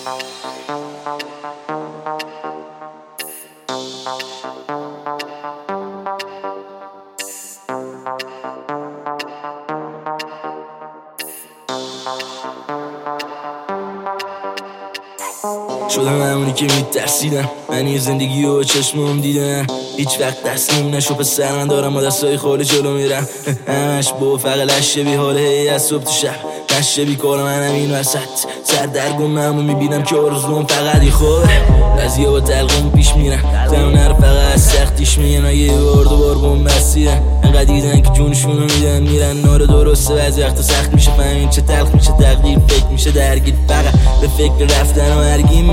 شدم همونی که میترسیدم، من یه زندگی و چشمم دیدم. هیچ وقت دستیم نشو پسر، من دارم با دستای خالی جلو میرم. همش با فقط لشه بی حاله از صبح تو شب، نشه بی کار منم این وسط. سردرگم همون میبینم که آرزوم فقط یه خوبه. بعضی‌ها با تلقم پیش میرن، زمانه رو فقط از سختیش میگن. یه بار دوبار بوم بستیدن، انقدر دیدن که جونشونو میدن میرن. ناره درسته بعضی وقتا سخت میشه فهمین چه تلخ میشه تقدیر. فکر میشه درگیر فقط به فکر رفتن و مرگیم.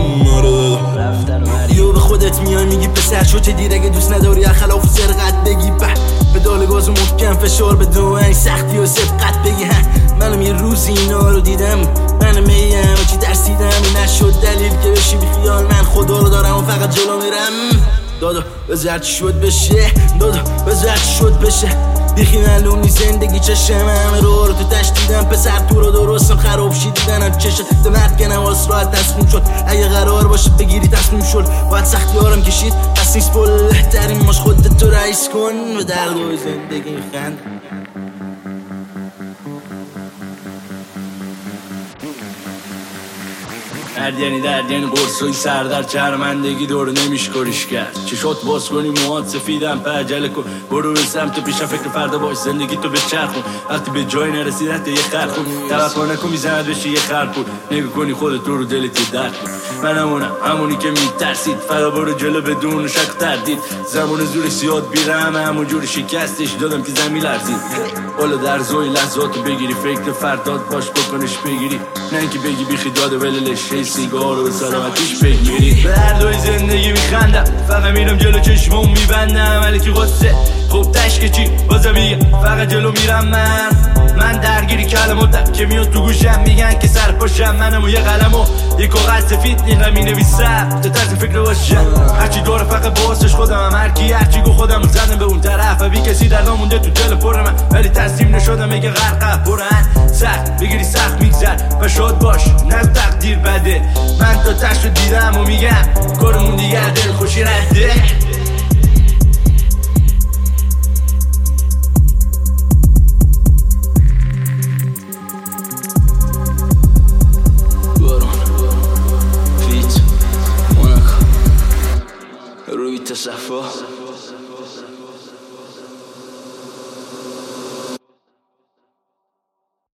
یو به خودت میای میگی پسر شو چه دیر اگه دوست نداری خلاف سرقت بگی. به دال گاز محکم فشار به دوئنگ سختی و سبقت بگی. منم یه روزی اینا رو دیدم، منم میم و چی درسیدم. این نشد دلیل که بشی بی خیال، من خدا رو دارم و فقط جلو میرم. دادا بذار چی شد بشه، دادا بذار چی شد بشه. بیخی معلوم نیست زندگی چشم، همه رو تو تشدیدم. پسر تو رو درستم خراب شی دیدنم چشم ده مرد که نواز راحت تصمیم شد. اگه قرار باشه بگیری تصمیم شد، باید سختی هارم کشید. پس نیست بهترین ماش خودت تو رئیس کن. به دردوی زندگی میخند. درد یعنی قرصوی سر در چرمندگی دور نمیشکریش کرد. چشات باز کنی موهات سفیدم پرجله کن، برو به سمت پیشم فکر فردا باش. زندگی تو بچرخون وقتی به جای نرسید حتی یه خرخون. توقع نکن میزند بشی یه خرپون، نگو کنی خودت رو دلت درد کن. من همونی که میترسید، فقط برو جلو بدون شک تردید. زمان زورش زیاد بیرم، همون جوری شکستش دادم که زمین لرزید. بالا در زوی لحظاتو بگیری، فکر فردات باش بکنش بگیری. نه اینکه بگی بیخی داده ولش سیگار رو به سلامتیش بگیری. به دردوی زندگی میخندم، فقط میرم جلو چشمم میبندم. ولی که غصه خب تشکه چی بازم میگم، فقط جلو میرم. من درگیری کلماتم که میاد تو گوشم، میگن که سر پاشم. منم و یه قلم و یه کاغذ سفید اینقدر مینویسم تا طرز فکر باشم. هرچی داره فقط باسش خودم، هرکی هرچی گو خودم زدم به اون طرف. و بی کسی در نامونده تو دل پر من، ولی تسلیم نشدم میگه غرق برن. سخت بگیری سخت میگذر و شاد باش، نه تقدیر بده. من تا تشت رو دیدم و میگم کارمون دیگر دل خوشی رده. روی تصفا